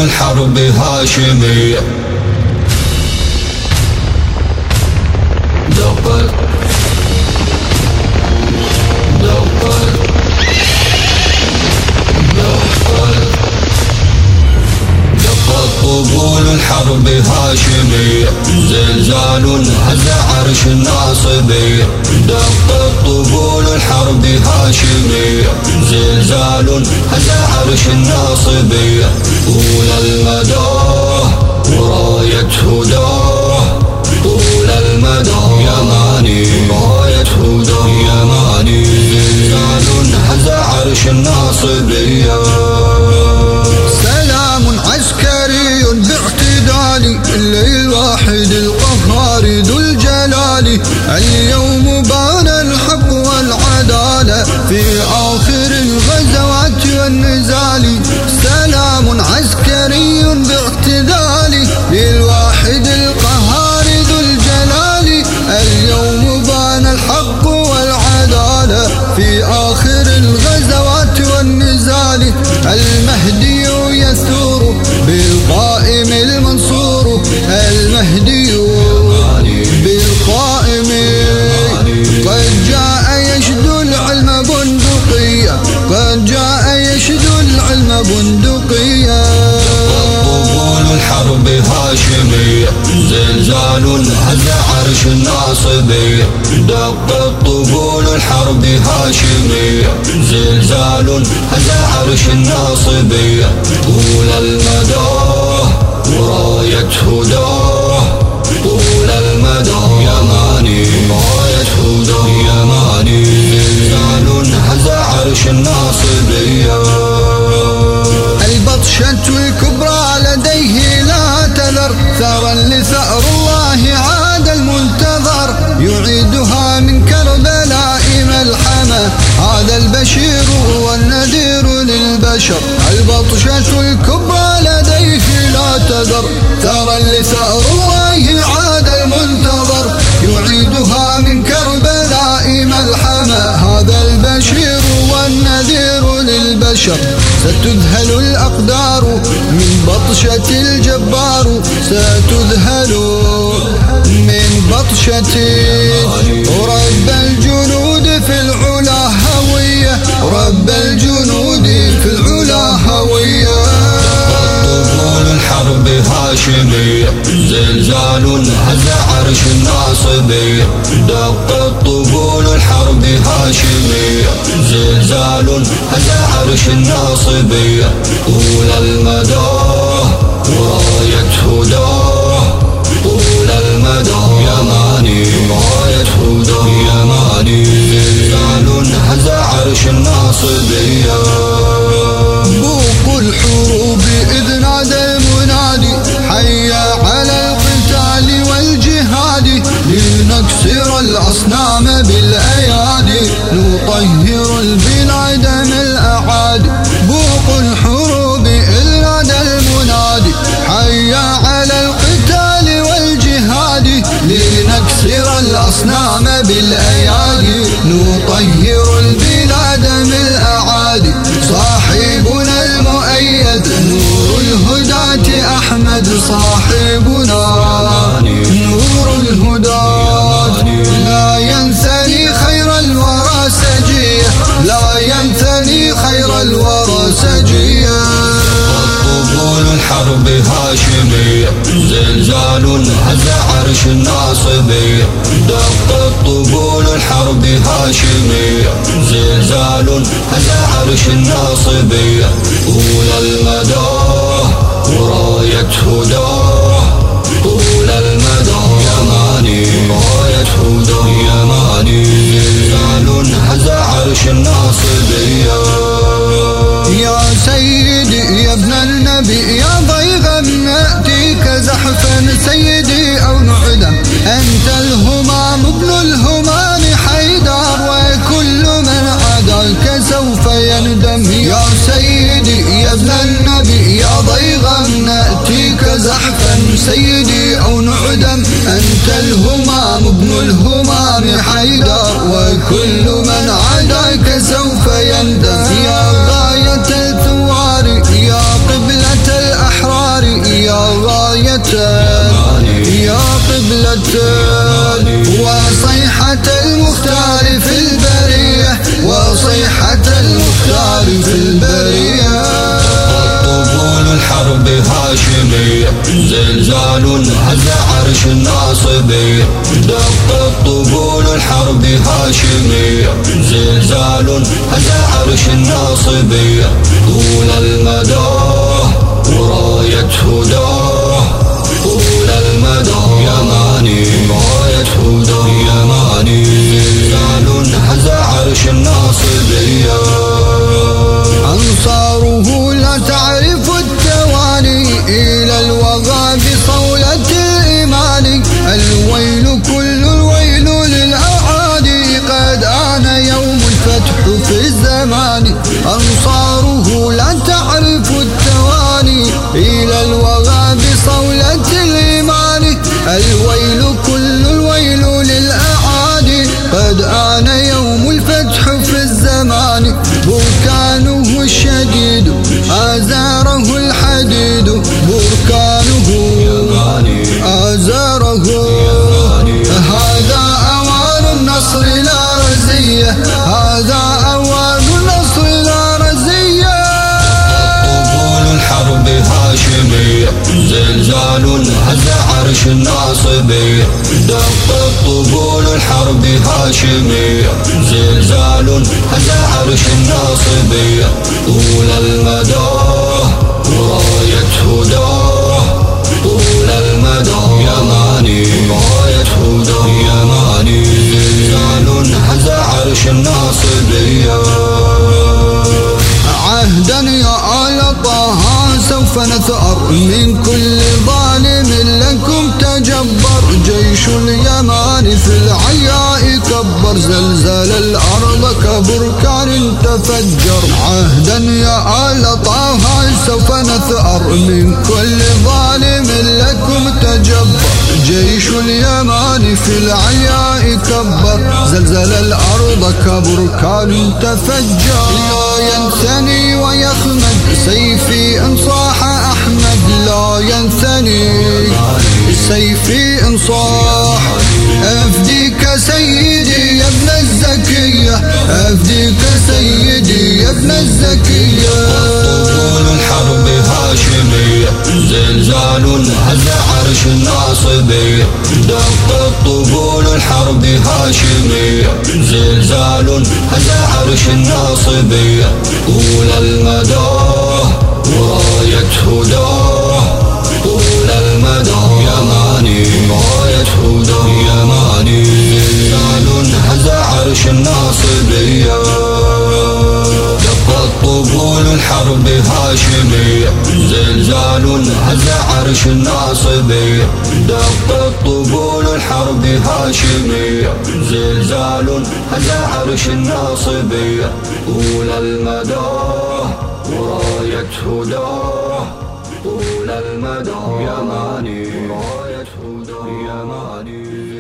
الحرب هاشمية. دقت طبول الحرب هاشمية، زلزال هز عرش الناصبية. دقت طبول الحرب هاشمية، زلزال هز عرش الناصبية. طول المدى وراية هداه، طول المدى يماني راية هداه يماني. زلزال هز عرش الناصبية. للواحد القهار ذو الجلال، اليوم بان الحق والعدالة في آخر الغزوات والنزال. سلام عسكري باعتدال للواحد القهار ذو الجلال، اليوم بان الحق والعدالة في آخر الغزوات والنزال. المهدي يثور بالقائم المنصور، المهدي بالقائم قد جاء يشد العلم بندقية، قد جاء يشد العلم بندقية. طبول الحرب هاشمية، زلزال هز عرش الناصبية. دقت طبول الحرب هاشمية، زلزال هز عرش الناصبية. طول المدى وراية هداه، طول المدى يماني راية هداه يماني. زلزال هز عرش الناصبية. البطشة الكبرى لديه لا تذر، ثرا لثأر الله عاد المنتظر. يعيدها من كربلاء ملحمة، هذا البشير والنذير للبشر. البطشة الكبرى لديه لا تذر، ثرا لثأر الله عاد المنتظر. يعيدها من كربلاء ملحمة، هذا البشير والنذير للبشر. ستذهل الأقدار من بطشة الجبار، ستذهل من بطشة رب الجنود في العلا هوية، رب الجنود في العلا هوية. طبول الحرب هاشمية، زلزال هز عرش الناصبية. دقت طبول الحرب هاشمية، زلزال هز عرش الناصبية. طول المدى وراية هداه، طول المدى يماني راية هداه يماني. زلزال هز عرش الناصبية. بوق الحروب إذ نادى المنادي، حي على القتال والجهاد. لنكسر الأصنام بالأيادي، نطهر البلاد من الأعادي. بوق الحروب إذ نادى المنادي، حي على القتال والجهاد. لنكسر الأصنام بالأيادي، نطهر البلاد من الأعادي. صاحبنا المؤيد نور الهداة أحمد، صاحبنا نور الهداة. لا ينثني خير الورى سجية، لا ينثني خير الورى سجية. طبول الحرب هاشمية، زلزال هز عرش الناصبية. دقت طبول الحرب هاشمية، زلزال هز عرش الناصبية. طول المدى وراية هداه، طول المدى يماني راية هداه يماني. زلزال هز عرش الناصبية. يا سيدي يا ابن النبي يا ضيغا، نأتيك زحفا سيدي أو نعدم. أنت الهمام ابن الهمام حيدر، وكل من عداك سوف يندم. يا سيدي يا ابن النبي يا ضيغا، نأتيك زحفا سيدي أو نعدم. أنت الهمام ابن الهمام حيدر، وكل من عداك سوف يندم. يا غاية الثوار يا قبلة الأحرار، في البرية. طبول الحرب هاشمية زلزال هز عرش الناصبية. دقت طبول الحرب هاشمية زلزال هز عرش الناصبية. طول المدى وراية هداه، طول المدى يماني راية هداه يماني. زلزال هز عرش الناصبية. أنصاره لا تعرف التواني إلى الوغى بصولة الإيمان. الويل كل الويل للأعادي قد آن يوم الفتح في الزمان. أنصاره لا تعرف التواني إلى الوغى بصولة الإيمان. الويل كل الويل للأعادي قد آن يوم الفتح في الزمان. بركانه الشديد آزاره الحديد، بركانه آزاره. هذا أوان النصر لا رزية، هذا أوان النصر لا رزية. طبول الحرب هاشمية زلزال هز عرش الناصبية. دقت طبول الحرب هاشمية زلزال هز عرش الناصبية. طول المدى وراية هداه، طول المدى يماني راية هداه يماني. زلزال هز عرش الناصبية. عهدا يا آل طه سوف نثأر من كل ظالم لكم تجبر. جيش اليمان في العياء كبر، زلزل الأرض كبركان تفجر. عهدا يا آل طه سوف نثأر من كل ظالم لكم تجبر. جيش اليمان في العياء كبر، زلزل الأرض كبركان تفجر. لا ينثني ويخمد سيفي إن صاح أحمد، لا ينثني سيفي إن صاح. أفديك سيدي يا ابن الزكية، أفديك سيدي يا ابن الزكية. طبول الحرب هاشمية زلزال هز عرش الناصبية. دقت طبول الحرب هاشمية زلزال هز عرش الناصبية. طول المدى وراية هداه، طول المدى يماني راية هداه يماني. زلزال هز عرش الناصبية. دقت طبول الحرب هاشمية زلزال هز عرش الناصبية. دقت طبول الحرب هاشمية زلزال هز عرش الناصبية. طول المدى وراية هداه، طول المدى يماني راية هداه يماني.